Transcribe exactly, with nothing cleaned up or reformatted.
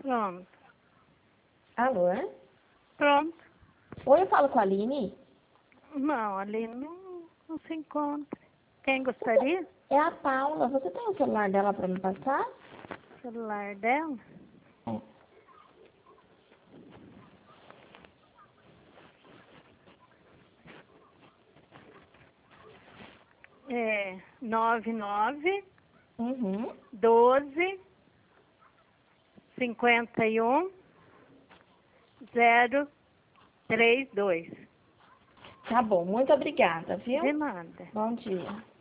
Pronto. Alô, é? Pronto. Oi, eu falo com a Aline? Não, ali não, não se encontra. Quem gostaria? É a Paula. Você tem o celular dela para me passar? O celular dela? É. É nove nove Uhum. doze cinquenta e um zero três dois. Tá bom, muito obrigada, De viu? nada. Bom dia.